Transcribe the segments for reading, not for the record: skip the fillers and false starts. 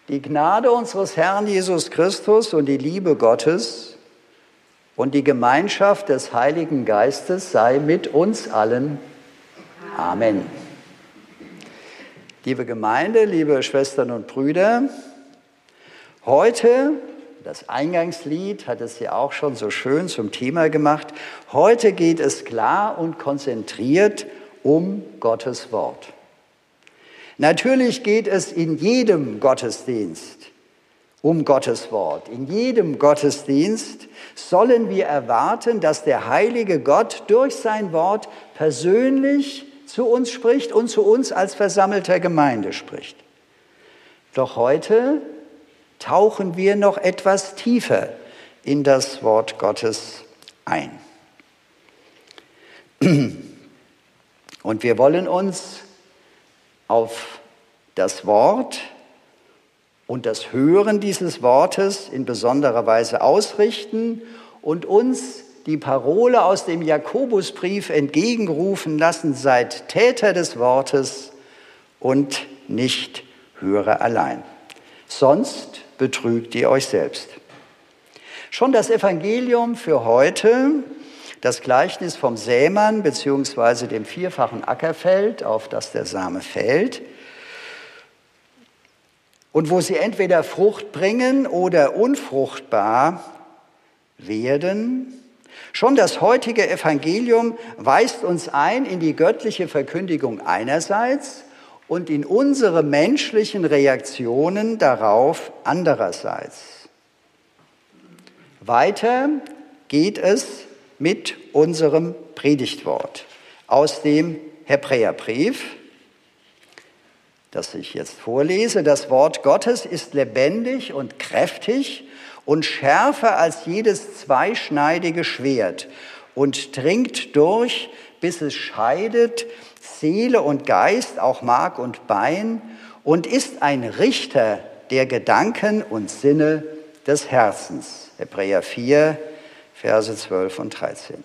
Die Gnade unseres Herrn Jesus Christus und die Liebe Gottes und die Gemeinschaft des Heiligen Geistes sei mit uns allen. Amen. Liebe Gemeinde, liebe Schwestern und Brüder, heute, das Eingangslied hat es ja auch schon so schön zum Thema gemacht, heute geht es klar und konzentriert um Gottes Wort. Natürlich geht es in jedem Gottesdienst um Gottes Wort. In jedem Gottesdienst sollen wir erwarten, dass der heilige Gott durch sein Wort persönlich zu uns spricht und zu uns als versammelter Gemeinde spricht. Doch heute tauchen wir noch etwas tiefer in das Wort Gottes ein. Und wir wollen uns auf das Wort und das Hören dieses Wortes in besonderer Weise ausrichten und uns die Parole aus dem Jakobusbrief entgegenrufen lassen: Seid Täter des Wortes und nicht Hörer allein. Sonst betrügt ihr euch selbst. Schon das Evangelium für heute, das Gleichnis vom Sämann bzw. dem vierfachen Ackerfeld, auf das der Same fällt, und wo sie entweder Frucht bringen oder unfruchtbar werden. Schon das heutige Evangelium weist uns ein in die göttliche Verkündigung einerseits und in unsere menschlichen Reaktionen darauf andererseits. Weiter geht es mit unserem Predigtwort aus dem Hebräerbrief, das ich jetzt vorlese. Das Wort Gottes ist lebendig und kräftig und schärfer als jedes zweischneidige Schwert und dringt durch, bis es scheidet Seele und Geist, auch Mark und Bein, und ist ein Richter der Gedanken und Sinne des Herzens. Hebräer 4, Verse 12 und 13.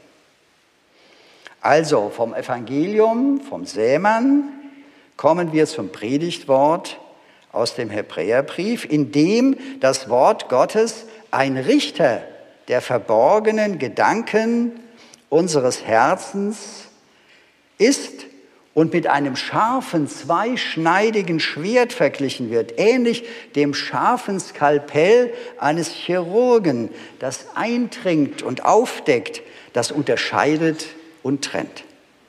Also vom Evangelium, vom Sämann, kommen wir zum Predigtwort aus dem Hebräerbrief, in dem das Wort Gottes ein Richter der verborgenen Gedanken unseres Herzens ist und mit einem scharfen, zweischneidigen Schwert verglichen wird, ähnlich dem scharfen Skalpell eines Chirurgen, das eindringt und aufdeckt, das unterscheidet und trennt.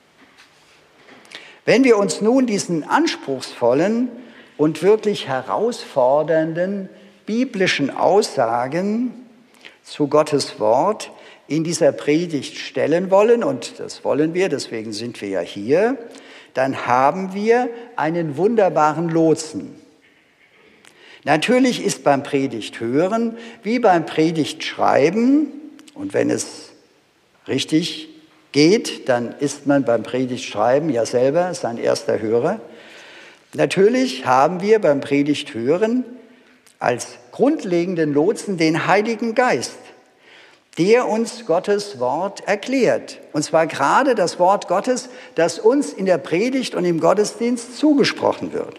Wenn wir uns nun diesen anspruchsvollen und wirklich herausfordernden biblischen Aussagen zu Gottes Wort in dieser Predigt stellen wollen, und das wollen wir, deswegen sind wir ja hier, dann haben wir einen wunderbaren Lotsen. Natürlich ist beim Predigthören wie beim Predigtschreiben, und wenn es richtig geht, dann ist man beim Predigtschreiben ja selber sein erster Hörer. Natürlich haben wir beim Predigthören als grundlegenden Lotsen den Heiligen Geist, der uns Gottes Wort erklärt. Und zwar gerade das Wort Gottes, das uns in der Predigt und im Gottesdienst zugesprochen wird.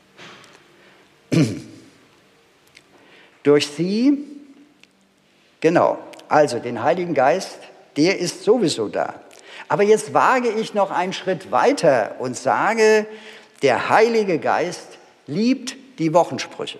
Durch sie, genau, also den Heiligen Geist, der ist sowieso da. Aber jetzt wage ich noch einen Schritt weiter und sage, der Heilige Geist liebt die Wochensprüche.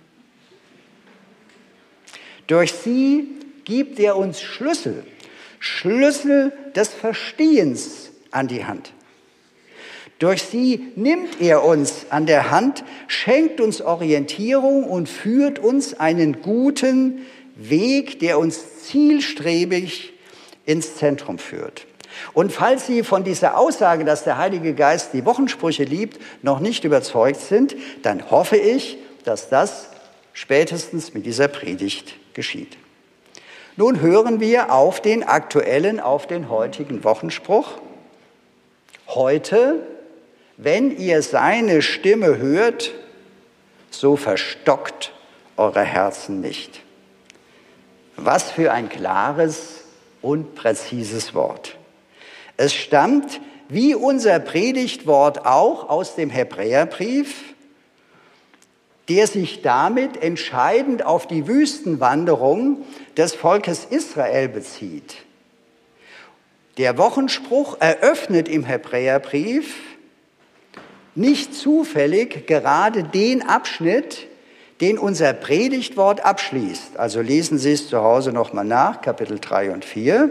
Durch sie gibt er uns Schlüssel des Verstehens an die Hand. Durch sie nimmt er uns an der Hand, schenkt uns Orientierung und führt uns einen guten Weg, der uns zielstrebig ins Zentrum führt. Und falls Sie von dieser Aussage, dass der Heilige Geist die Wochensprüche liebt, noch nicht überzeugt sind, dann hoffe ich, dass das spätestens mit dieser Predigt geschieht. Nun hören wir auf den aktuellen, auf den heutigen Wochenspruch. Heute, wenn ihr seine Stimme hört, so verstockt eure Herzen nicht. Was für ein klares und präzises Wort. Es stammt, wie unser Predigtwort auch, aus dem Hebräerbrief. der sich damit entscheidend auf die Wüstenwanderung des Volkes Israel bezieht. Der Wochenspruch eröffnet im Hebräerbrief nicht zufällig gerade den Abschnitt, den unser Predigtwort abschließt. Also lesen Sie es zu Hause nochmal nach, Kapitel 3 und 4.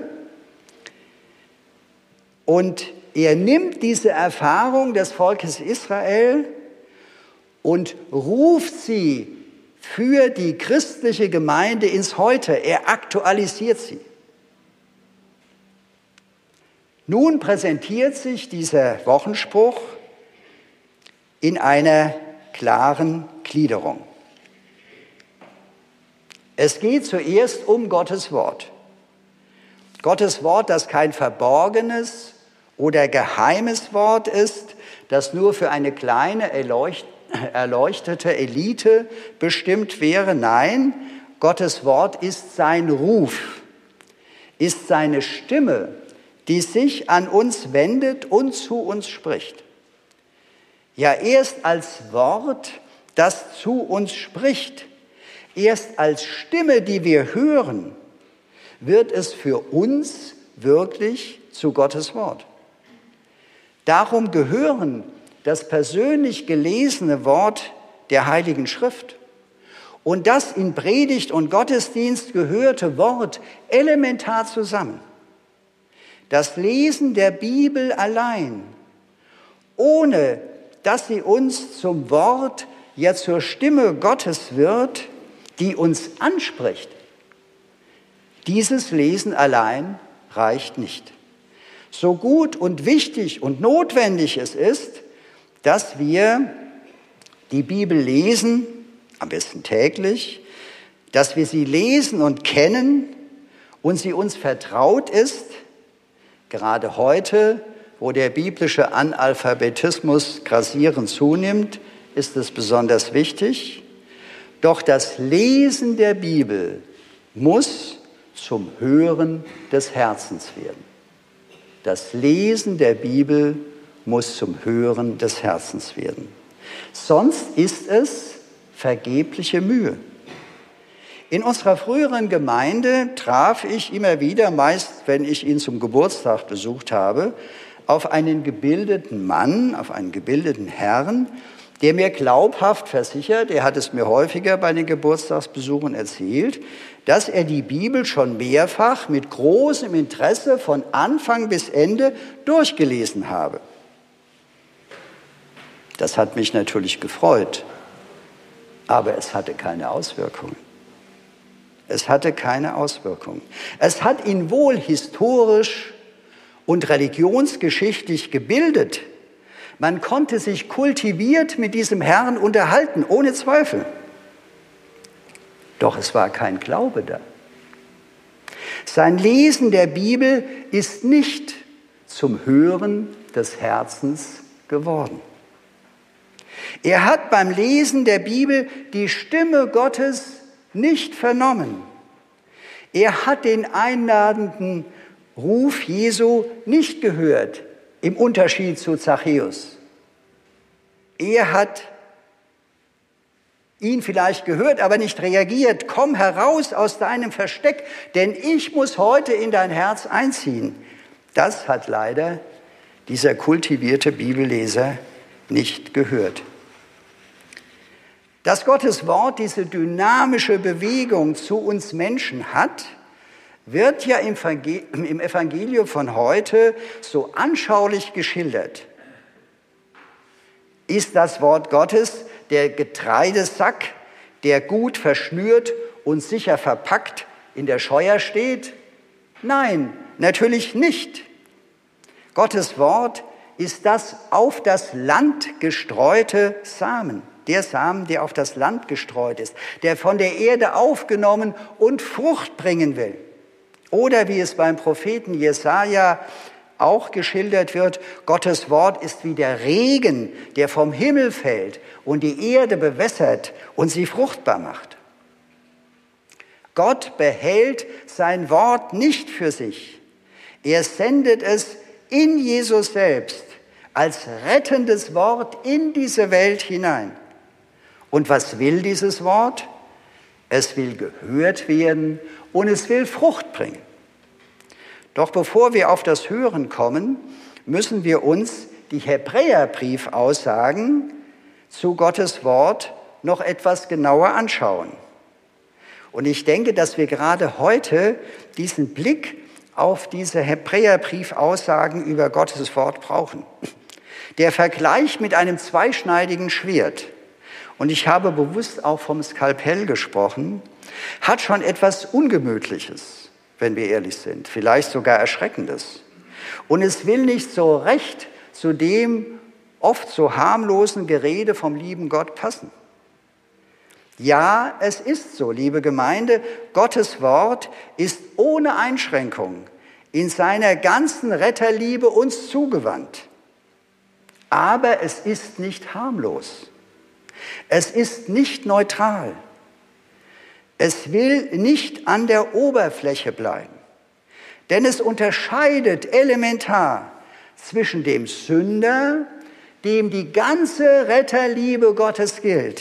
Und er nimmt diese Erfahrung des Volkes Israel und ruft sie für die christliche Gemeinde ins Heute. Er aktualisiert sie. Nun präsentiert sich dieser Wochenspruch in einer klaren Gliederung. Es geht zuerst um Gottes Wort. Gottes Wort, das kein verborgenes oder geheimes Wort ist, das nur für eine kleine erleuchtete Elite bestimmt wäre. Nein, Gottes Wort ist sein Ruf, ist seine Stimme, die sich an uns wendet und zu uns spricht. Ja, erst als Wort, das zu uns spricht, erst als Stimme, die wir hören, wird es für uns wirklich zu Gottes Wort. Darum gehören das persönlich gelesene Wort der Heiligen Schrift und das in Predigt und Gottesdienst gehörte Wort elementar zusammen. Das Lesen der Bibel allein, ohne dass sie uns zum Wort, ja zur Stimme Gottes wird, die uns anspricht, dieses Lesen allein reicht nicht. So gut und wichtig und notwendig es ist, dass wir die Bibel lesen, am besten täglich, dass wir sie lesen und kennen und sie uns vertraut ist, gerade heute, wo der biblische Analphabetismus grassierend zunimmt, ist es besonders wichtig. Doch das Lesen der Bibel muss zum Hören des Herzens werden. Das Lesen der Bibel muss zum Hören des Herzens werden. Sonst ist es vergebliche Mühe. In unserer früheren Gemeinde traf ich immer wieder, meist wenn ich ihn zum Geburtstag besucht habe, auf einen gebildeten Mann, auf einen gebildeten Herrn, der mir glaubhaft versichert, er hat es mir häufiger bei den Geburtstagsbesuchen erzählt, dass er die Bibel schon mehrfach mit großem Interesse von Anfang bis Ende durchgelesen habe. Das hat mich natürlich gefreut, aber es hatte keine Auswirkungen. Es hatte keine Auswirkungen. Es hat ihn wohl historisch und religionsgeschichtlich gebildet. Man konnte sich kultiviert mit diesem Herrn unterhalten, ohne Zweifel. Doch es war kein Glaube da. Sein Lesen der Bibel ist nicht zum Hören des Herzens geworden. Er hat beim Lesen der Bibel die Stimme Gottes nicht vernommen. Er hat den einladenden Ruf Jesu nicht gehört, im Unterschied zu Zachäus. Er hat ihn vielleicht gehört, aber nicht reagiert. Komm heraus aus deinem Versteck, denn ich muss heute in dein Herz einziehen. Das hat leider dieser kultivierte Bibelleser nicht gehört. Dass Gottes Wort diese dynamische Bewegung zu uns Menschen hat, wird ja im Evangelium von heute so anschaulich geschildert. Ist das Wort Gottes der Getreidesack, der gut verschnürt und sicher verpackt in der Scheuer steht? Nein, natürlich nicht. Gottes Wort ist das auf das Land gestreute Samen. Der Samen, der auf das Land gestreut ist, der von der Erde aufgenommen und Frucht bringen will. Oder wie es beim Propheten Jesaja auch geschildert wird, Gottes Wort ist wie der Regen, der vom Himmel fällt und die Erde bewässert und sie fruchtbar macht. Gott behält sein Wort nicht für sich. Er sendet es in Jesus selbst als rettendes Wort in diese Welt hinein. Und was will dieses Wort? Es will gehört werden und es will Frucht bringen. Doch bevor wir auf das Hören kommen, müssen wir uns die Hebräerbriefaussagen zu Gottes Wort noch etwas genauer anschauen. Und ich denke, dass wir gerade heute diesen Blick auf diese Hebräerbriefaussagen über Gottes Wort brauchen. Der Vergleich mit einem zweischneidigen Schwert, und ich habe bewusst auch vom Skalpell gesprochen, hat schon etwas Ungemütliches, wenn wir ehrlich sind, vielleicht sogar Erschreckendes. Und es will nicht so recht zu dem oft so harmlosen Gerede vom lieben Gott passen. Ja, es ist so, liebe Gemeinde, Gottes Wort ist ohne Einschränkung in seiner ganzen Retterliebe uns zugewandt. Aber es ist nicht harmlos. Es ist nicht neutral. Es will nicht an der Oberfläche bleiben. Denn es unterscheidet elementar zwischen dem Sünder, dem die ganze Retterliebe Gottes gilt,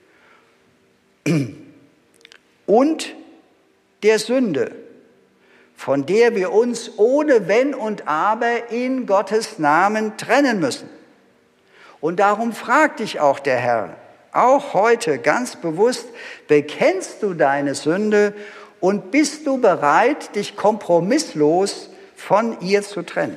und der Sünde, von der wir uns ohne Wenn und Aber in Gottes Namen trennen müssen. Und darum fragt dich auch der Herr, auch heute ganz bewusst, bekennst du deine Sünde und bist du bereit, dich kompromisslos von ihr zu trennen?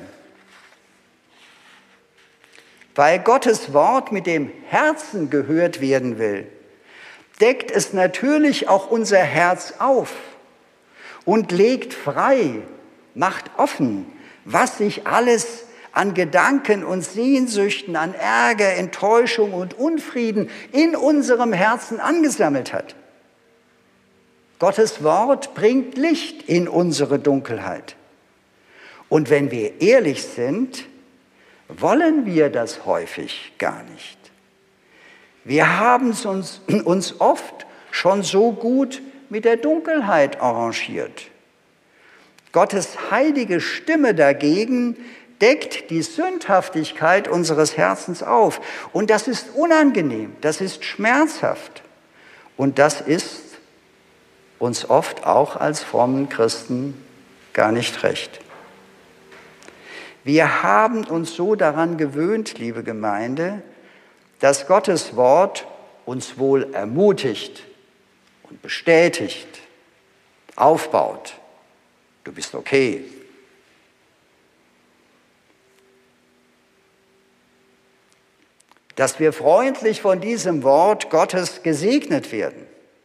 Weil Gottes Wort mit dem Herzen gehört werden will, deckt es natürlich auch unser Herz auf und legt frei, macht offen, was sich alles an Gedanken und Sehnsüchten, an Ärger, Enttäuschung und Unfrieden in unserem Herzen angesammelt hat. Gottes Wort bringt Licht in unsere Dunkelheit. Und wenn wir ehrlich sind, wollen wir das häufig gar nicht. Wir haben uns oft schon so gut mit der Dunkelheit arrangiert. Gottes heilige Stimme dagegen deckt die Sündhaftigkeit unseres Herzens auf. Und das ist unangenehm, das ist schmerzhaft. Und das ist uns oft auch als frommen Christen gar nicht recht. Wir haben uns so daran gewöhnt, liebe Gemeinde, dass Gottes Wort uns wohl ermutigt und bestätigt, aufbaut. Du bist okay. Dass wir freundlich von diesem Wort Gottes gesegnet werden.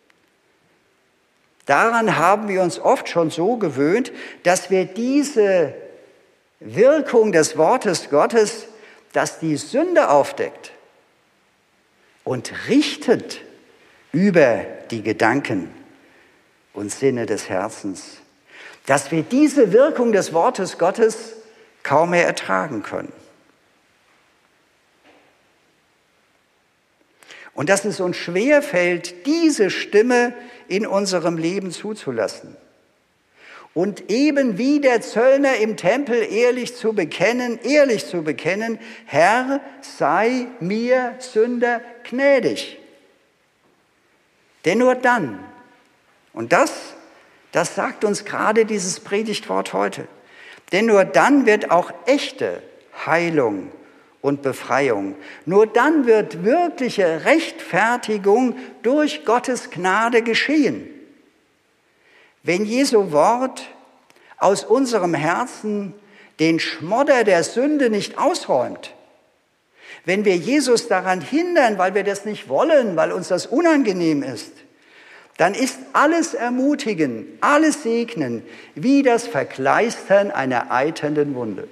Daran haben wir uns oft schon so gewöhnt, dass wir diese Wirkung des Wortes Gottes, das die Sünde aufdeckt und richtet über die Gedanken und Sinne des Herzens, dass wir diese Wirkung des Wortes Gottes kaum mehr ertragen können. Und dass es uns schwerfällt, diese Stimme in unserem Leben zuzulassen. Und eben wie der Zöllner im Tempel ehrlich zu bekennen, Herr, sei mir Sünder gnädig. Denn nur dann, und das sagt uns gerade dieses Predigtwort heute, denn nur dann wird auch echte Heilung und Befreiung, nur dann wird wirkliche Rechtfertigung durch Gottes Gnade geschehen. Wenn Jesu Wort aus unserem Herzen den Schmodder der Sünde nicht ausräumt, wenn wir Jesus daran hindern, weil wir das nicht wollen, weil uns das unangenehm ist, dann ist alles Ermutigen, alles Segnen wie das Verkleistern einer eiternden Wunde.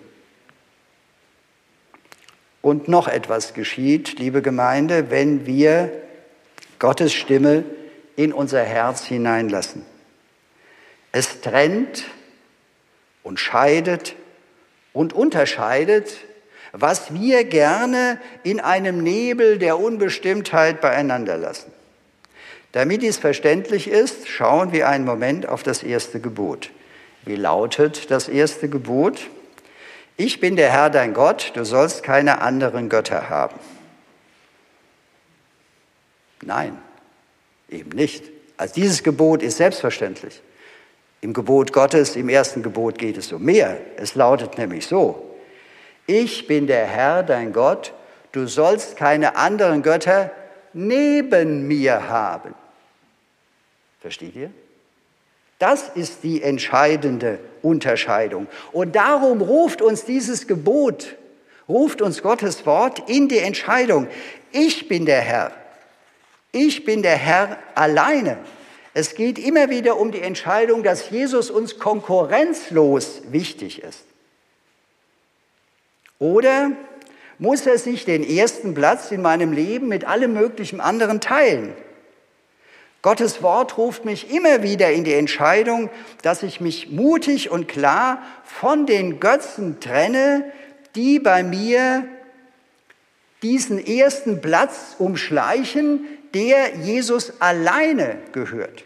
Und noch etwas geschieht, liebe Gemeinde, wenn wir Gottes Stimme in unser Herz hineinlassen. Es trennt und scheidet und unterscheidet, was wir gerne in einem Nebel der Unbestimmtheit beieinander lassen. Damit dies verständlich ist, schauen wir einen Moment auf das erste Gebot. Wie lautet das erste Gebot? Ich bin der Herr, dein Gott, du sollst keine anderen Götter haben. Nein, eben nicht. Also dieses Gebot ist selbstverständlich. Im Gebot Gottes, im ersten Gebot geht es um mehr. Es lautet nämlich so: Ich bin der Herr, dein Gott, du sollst keine anderen Götter neben mir haben. Versteht ihr? Das ist die entscheidende Unterscheidung. Und darum ruft uns dieses Gebot, ruft uns Gottes Wort in die Entscheidung. Ich bin der Herr. Ich bin der Herr alleine. Es geht immer wieder um die Entscheidung, dass Jesus uns konkurrenzlos wichtig ist. Oder muss er sich den ersten Platz in meinem Leben mit allem möglichen anderen teilen? Gottes Wort ruft mich immer wieder in die Entscheidung, dass ich mich mutig und klar von den Götzen trenne, die bei mir diesen ersten Platz umschleichen, der Jesus alleine gehört.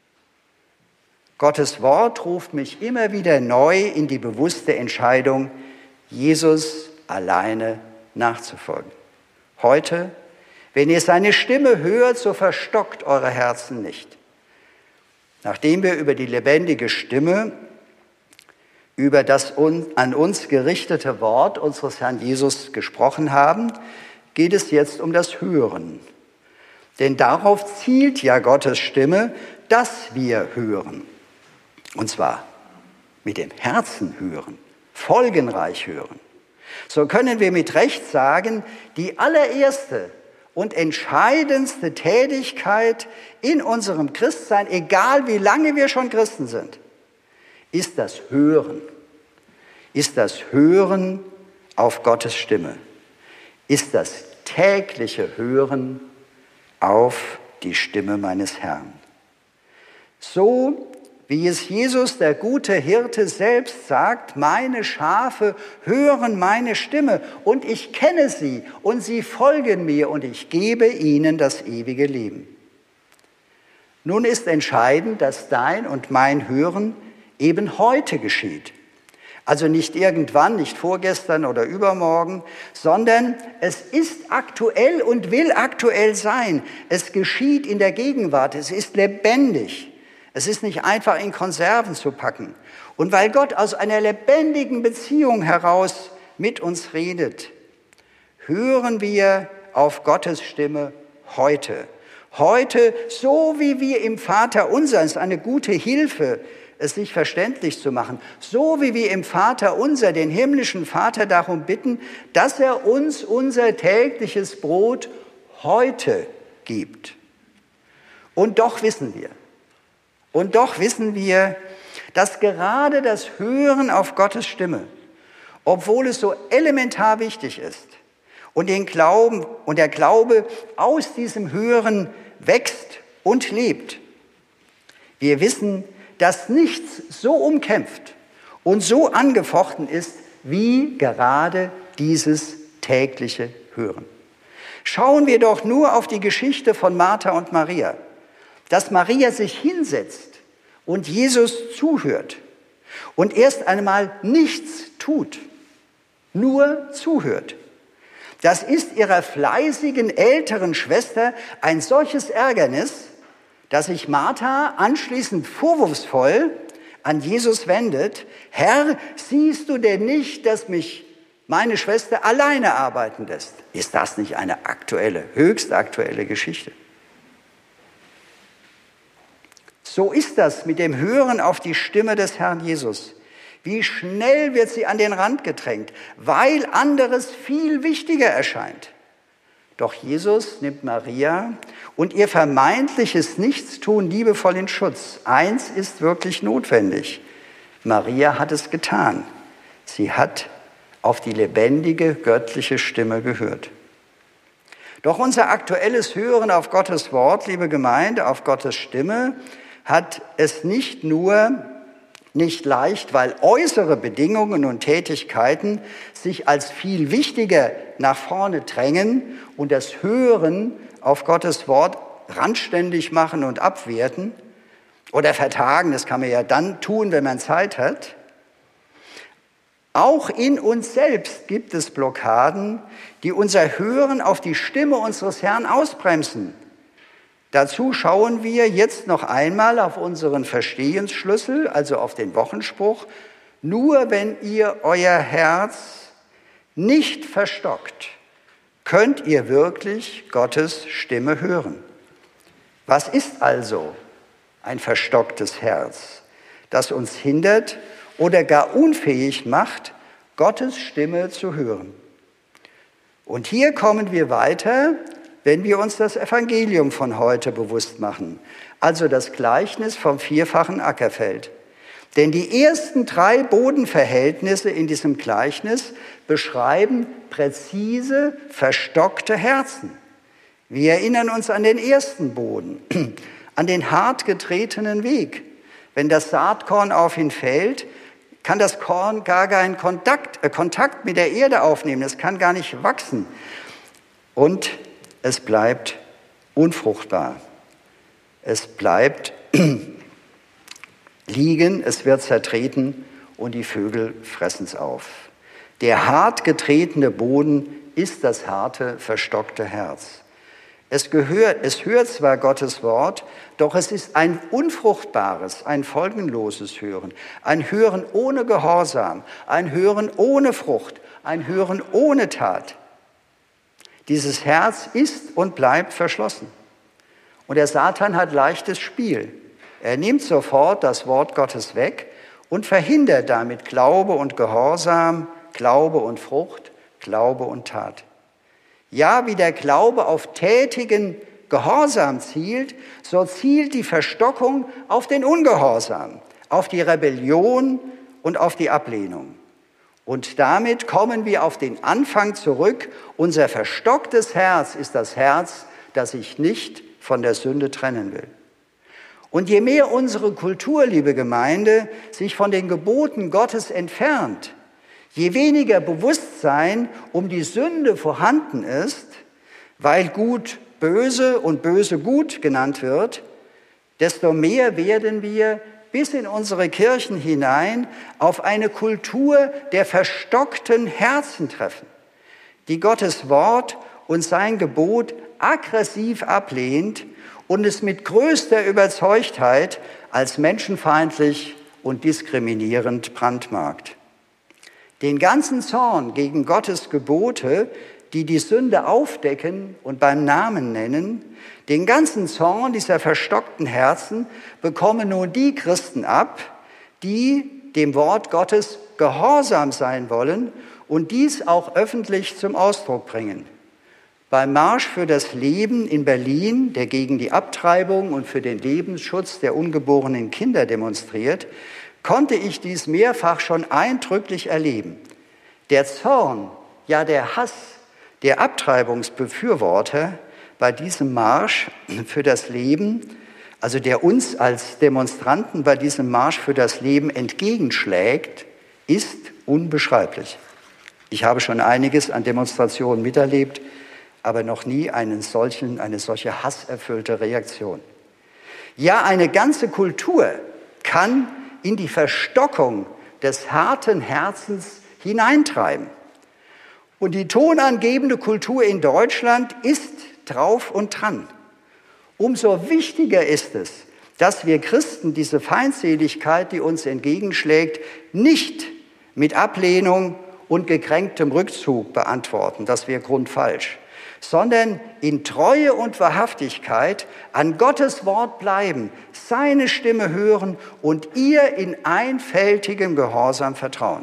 Gottes Wort ruft mich immer wieder neu in die bewusste Entscheidung, Jesus alleine nachzufolgen. Heute, wenn ihr seine Stimme hört, so verstockt eure Herzen nicht. Nachdem wir über die lebendige Stimme, über das an uns gerichtete Wort unseres Herrn Jesus gesprochen haben, geht es jetzt um das Hören. Denn darauf zielt ja Gottes Stimme, dass wir hören. Und zwar mit dem Herzen hören, folgenreich hören. So können wir mit Recht sagen, die allererste und entscheidendste Tätigkeit in unserem Christsein, egal wie lange wir schon Christen sind, ist das Hören. Ist das Hören auf Gottes Stimme. Ist das tägliche Hören auf die Stimme meines Herrn. So wie es Jesus, der gute Hirte, selbst sagt, meine Schafe hören meine Stimme und ich kenne sie und sie folgen mir und ich gebe ihnen das ewige Leben. Nun ist entscheidend, dass dein und mein Hören eben heute geschieht. Also nicht irgendwann, nicht vorgestern oder übermorgen, sondern es ist aktuell und will aktuell sein. Es geschieht in der Gegenwart, es ist lebendig. Es ist nicht einfach in Konserven zu packen. Und weil Gott aus einer lebendigen Beziehung heraus mit uns redet, hören wir auf Gottes Stimme heute. Heute, so wie wir im Vater unser, ist eine gute Hilfe, es sich verständlich zu machen, so wie wir im Vater unser, den himmlischen Vater, darum bitten, dass er uns unser tägliches Brot heute gibt. Und doch wissen wir, dass gerade das Hören auf Gottes Stimme, obwohl es so elementar wichtig ist und der Glaube aus diesem Hören wächst und lebt, wir wissen, dass nichts so umkämpft und so angefochten ist, wie gerade dieses tägliche Hören. Schauen wir doch nur auf die Geschichte von Martha und Maria, dass Maria sich hinsetzt und Jesus zuhört und erst einmal nichts tut, nur zuhört. Das ist ihrer fleißigen älteren Schwester ein solches Ärgernis, dass sich Martha anschließend vorwurfsvoll an Jesus wendet: Herr, siehst du denn nicht, dass mich meine Schwester alleine arbeiten lässt? Ist das nicht eine aktuelle, höchst aktuelle Geschichte? So ist das mit dem Hören auf die Stimme des Herrn Jesus. Wie schnell wird sie an den Rand gedrängt, weil anderes viel wichtiger erscheint. Doch Jesus nimmt Maria und ihr vermeintliches Nichtstun liebevoll in Schutz. Eins ist wirklich notwendig. Maria hat es getan. Sie hat auf die lebendige, göttliche Stimme gehört. Doch unser aktuelles Hören auf Gottes Wort, liebe Gemeinde, auf Gottes Stimme, hat es nicht nur nicht leicht, weil äußere Bedingungen und Tätigkeiten sich als viel wichtiger nach vorne drängen und das Hören auf Gottes Wort randständig machen und abwerten oder vertagen. Das kann man ja dann tun, wenn man Zeit hat. Auch in uns selbst gibt es Blockaden, die unser Hören auf die Stimme unseres Herrn ausbremsen. Dazu schauen wir jetzt noch einmal auf unseren Verstehensschlüssel, also auf den Wochenspruch: Nur wenn ihr euer Herz nicht verstockt, könnt ihr wirklich Gottes Stimme hören. Was ist also ein verstocktes Herz, das uns hindert oder gar unfähig macht, Gottes Stimme zu hören? Und hier kommen wir weiter, wenn wir uns das Evangelium von heute bewusst machen, also das Gleichnis vom vierfachen Ackerfeld. Denn die ersten 3 Bodenverhältnisse in diesem Gleichnis beschreiben präzise verstockte Herzen. Wir erinnern uns an den ersten Boden, an den hart getretenen Weg. Wenn das Saatkorn auf ihn fällt, kann das Korn gar keinen Kontakt mit der Erde aufnehmen. Es kann gar nicht wachsen. Und es bleibt unfruchtbar. Es bleibt liegen, es wird zertreten und die Vögel fressen es auf. Der hart getretene Boden ist das harte, verstockte Herz. Es hört zwar Gottes Wort, doch es ist ein unfruchtbares, ein folgenloses Hören. Ein Hören ohne Gehorsam, ein Hören ohne Frucht, ein Hören ohne Tat. Dieses Herz ist und bleibt verschlossen. Und der Satan hat leichtes Spiel. Er nimmt sofort das Wort Gottes weg und verhindert damit Glaube und Gehorsam, Glaube und Frucht, Glaube und Tat. Ja, wie der Glaube auf tätigen Gehorsam zielt, so zielt die Verstockung auf den Ungehorsam, auf die Rebellion und auf die Ablehnung. Und damit kommen wir auf den Anfang zurück. Unser verstocktes Herz ist das Herz, das sich nicht von der Sünde trennen will. Und je mehr unsere Kultur, liebe Gemeinde, sich von den Geboten Gottes entfernt, je weniger Bewusstsein um die Sünde vorhanden ist, weil gut böse und böse gut genannt wird, desto mehr werden wir bis in unsere Kirchen hinein auf eine Kultur der verstockten Herzen treffen, die Gottes Wort und sein Gebot aggressiv ablehnt und es mit größter Überzeugtheit als menschenfeindlich und diskriminierend brandmarkt. Den ganzen Zorn gegen Gottes Gebote, die die Sünde aufdecken und beim Namen nennen, den ganzen Zorn dieser verstockten Herzen bekommen nun die Christen ab, die dem Wort Gottes gehorsam sein wollen und dies auch öffentlich zum Ausdruck bringen. Beim Marsch für das Leben in Berlin, der gegen die Abtreibung und für den Lebensschutz der ungeborenen Kinder demonstriert, konnte ich dies mehrfach schon eindrücklich erleben. Der Zorn, ja der Hass der Abtreibungsbefürworter bei diesem Marsch für das Leben, also der uns als Demonstranten bei diesem Marsch für das Leben entgegenschlägt, ist unbeschreiblich. Ich habe schon einiges an Demonstrationen miterlebt, aber noch nie eine solche hasserfüllte Reaktion. Ja, eine ganze Kultur kann in die Verstockung des harten Herzens hineintreiben. Und die tonangebende Kultur in Deutschland ist drauf und dran. Umso wichtiger ist es, dass wir Christen diese Feindseligkeit, die uns entgegenschlägt, nicht mit Ablehnung und gekränktem Rückzug beantworten. Das wäre grundfalsch. Sondern in Treue und Wahrhaftigkeit an Gottes Wort bleiben, seine Stimme hören und ihr in einfältigem Gehorsam vertrauen.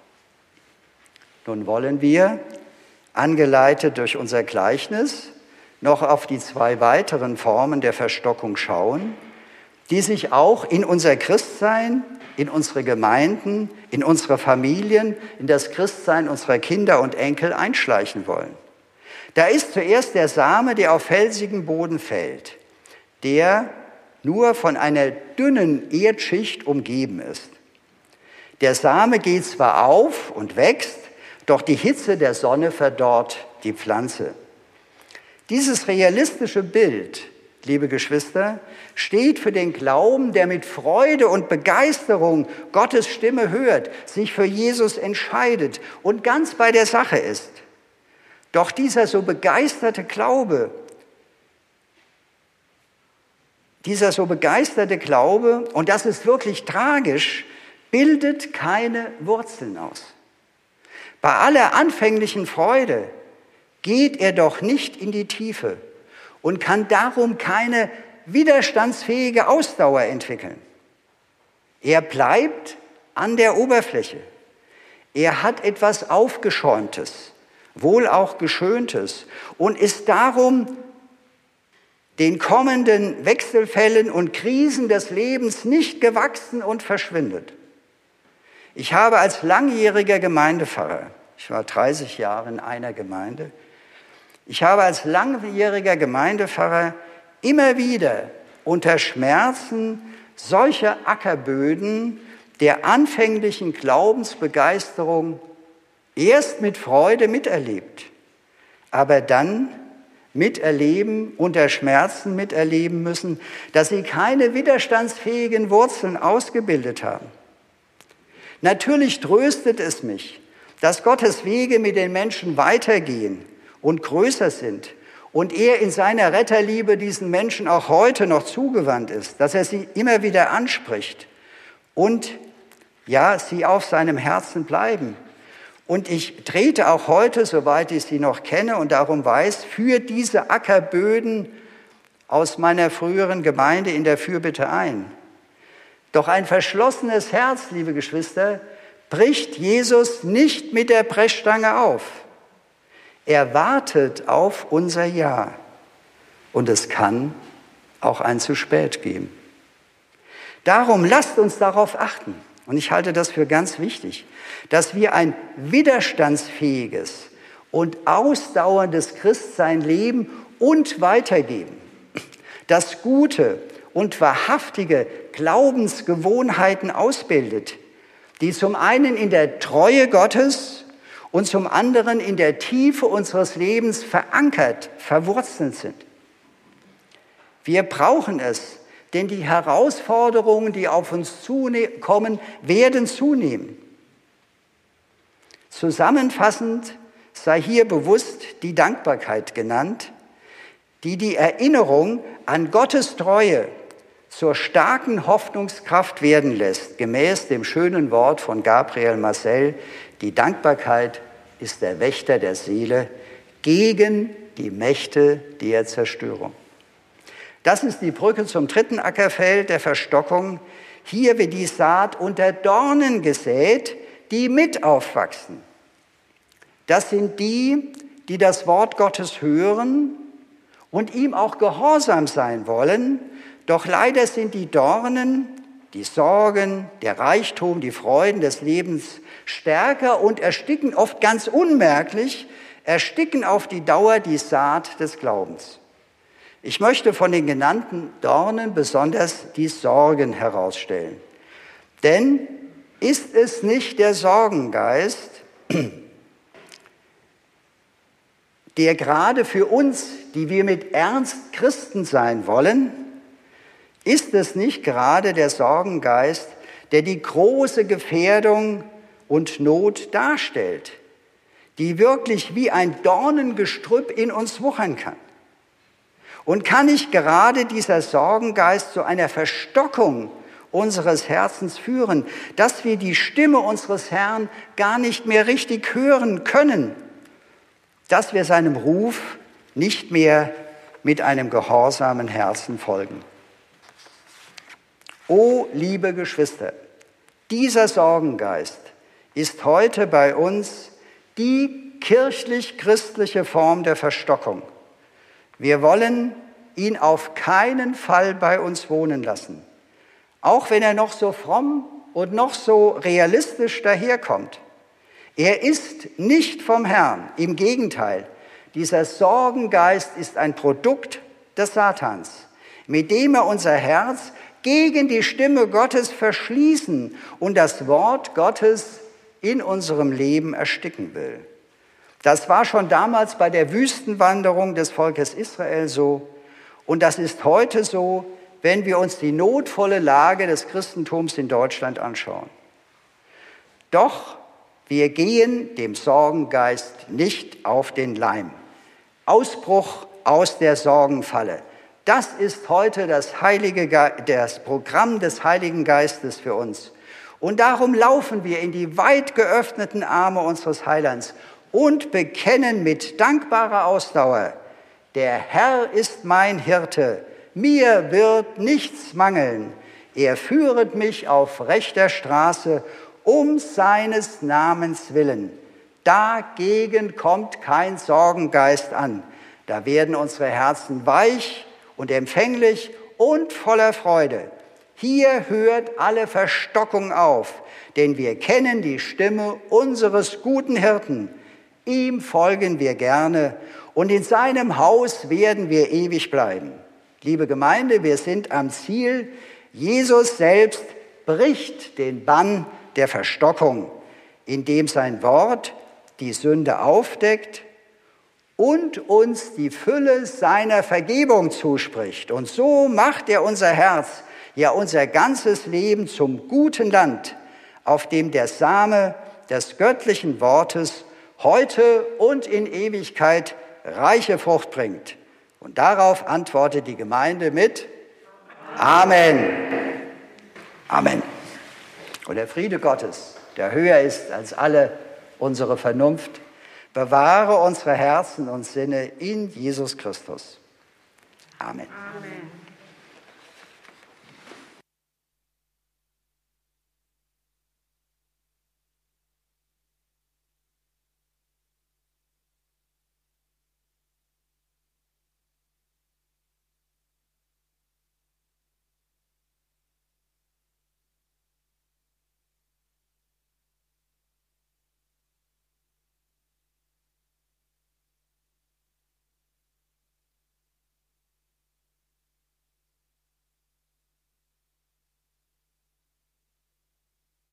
Nun wollen wir, angeleitet durch unser Gleichnis, noch auf die 2 weiteren Formen der Verstockung schauen, die sich auch in unser Christsein, in unsere Gemeinden, in unsere Familien, in das Christsein unserer Kinder und Enkel einschleichen wollen. Da ist zuerst der Same, der auf felsigen Boden fällt, der nur von einer dünnen Erdschicht umgeben ist. Der Same geht zwar auf und wächst, doch die Hitze der Sonne verdorrt die Pflanze. Dieses realistische Bild, liebe Geschwister, steht für den Glauben, der mit Freude und Begeisterung Gottes Stimme hört, sich für Jesus entscheidet und ganz bei der Sache ist. Doch dieser so begeisterte Glaube Dieser so begeisterte Glaube, und das ist wirklich tragisch, bildet keine Wurzeln aus. Bei aller anfänglichen Freude geht er doch nicht in die Tiefe und kann darum keine widerstandsfähige Ausdauer entwickeln. Er bleibt an der Oberfläche. Er hat etwas Aufgeschäumtes, wohl auch Geschöntes und ist darum den kommenden Wechselfällen und Krisen des Lebens nicht gewachsen und verschwindet. Ich habe als langjähriger Gemeindepfarrer, ich war 30 Jahre in einer Gemeinde, ich habe als langjähriger Gemeindepfarrer immer wieder unter Schmerzen solcher Ackerböden der anfänglichen Glaubensbegeisterung erst mit Freude miterlebt, aber dann unter Schmerzen miterleben müssen, dass sie keine widerstandsfähigen Wurzeln ausgebildet haben. Natürlich tröstet es mich, dass Gottes Wege mit den Menschen weitergehen und größer sind und er in seiner Retterliebe diesen Menschen auch heute noch zugewandt ist, dass er sie immer wieder anspricht und ja, sie auf seinem Herzen bleiben. Und ich trete auch heute, soweit ich sie noch kenne und darum weiß, für diese Ackerböden aus meiner früheren Gemeinde in der Fürbitte ein. Doch ein verschlossenes Herz, liebe Geschwister, bricht Jesus nicht mit der Brechstange auf. Er wartet auf unser Ja. Und es kann auch ein zu spät geben. Darum lasst uns darauf achten. Und ich halte das für ganz wichtig, dass wir ein widerstandsfähiges und ausdauerndes Christsein leben und weitergeben. Das gute und wahrhaftige Glaubensgewohnheiten ausbildet, die zum einen in der Treue Gottes und zum anderen in der Tiefe unseres Lebens verankert, verwurzelt sind. Wir brauchen es, denn die Herausforderungen, die auf uns zukommen, werden zunehmen. Zusammenfassend sei hier bewusst die Dankbarkeit genannt, die die Erinnerung an Gottes Treue zur starken Hoffnungskraft werden lässt, gemäß dem schönen Wort von Gabriel Marcel: Die Dankbarkeit ist der Wächter der Seele gegen die Mächte der Zerstörung. Das ist die Brücke zum dritten Ackerfeld der Verstockung. Hier wird die Saat unter Dornen gesät, die mit aufwachsen. Das sind die, die das Wort Gottes hören und ihm auch gehorsam sein wollen. Doch leider sind die Dornen, die Sorgen, der Reichtum, die Freuden des Lebens stärker und ersticken oft ganz unmerklich, ersticken auf die Dauer die Saat des Glaubens. Ich möchte von den genannten Dornen besonders die Sorgen herausstellen. Denn ist es nicht der Sorgengeist, der gerade für uns, die wir mit Ernst Christen sein wollen, ist es nicht gerade der Sorgengeist, der die große Gefährdung und Not darstellt, die wirklich wie ein Dornengestrüpp in uns wuchern kann? Und kann nicht gerade dieser Sorgengeist zu einer Verstockung unseres Herzens führen, dass wir die Stimme unseres Herrn gar nicht mehr richtig hören können, dass wir seinem Ruf nicht mehr mit einem gehorsamen Herzen folgen? O liebe Geschwister, dieser Sorgengeist ist heute bei uns die kirchlich-christliche Form der Verstockung. Wir wollen ihn auf keinen Fall bei uns wohnen lassen, auch wenn er noch so fromm und noch so realistisch daherkommt. Er ist nicht vom Herrn, im Gegenteil, dieser Sorgengeist ist ein Produkt des Satans, mit dem er unser Herz gegen die Stimme Gottes verschließen und das Wort Gottes in unserem Leben ersticken will. Das war schon damals bei der Wüstenwanderung des Volkes Israel so und das ist heute so, wenn wir uns die notvolle Lage des Christentums in Deutschland anschauen. Doch wir gehen dem Sorgengeist nicht auf den Leim. Ausbruch aus der Sorgenfalle. Das ist heute das Programm des Heiligen Geistes für uns. Und darum laufen wir in die weit geöffneten Arme unseres Heilands und bekennen mit dankbarer Ausdauer: Der Herr ist mein Hirte, mir wird nichts mangeln. Er führet mich auf rechter Straße um seines Namens willen. Dagegen kommt kein Sorgengeist an. Da werden unsere Herzen weich und empfänglich und voller Freude. Hier hört alle Verstockung auf, denn wir kennen die Stimme unseres guten Hirten. Ihm folgen wir gerne und in seinem Haus werden wir ewig bleiben. Liebe Gemeinde, wir sind am Ziel. Jesus selbst bricht den Bann der Verstockung, indem sein Wort die Sünde aufdeckt und uns die Fülle seiner Vergebung zuspricht. Und so macht er unser Herz, ja unser ganzes Leben zum guten Land, auf dem der Same des göttlichen Wortes heute und in Ewigkeit reiche Frucht bringt. Und darauf antwortet die Gemeinde mit Amen. Amen. Und der Friede Gottes, der höher ist als alle unsere Vernunft, bewahre unsere Herzen und Sinne in Jesus Christus. Amen. Amen.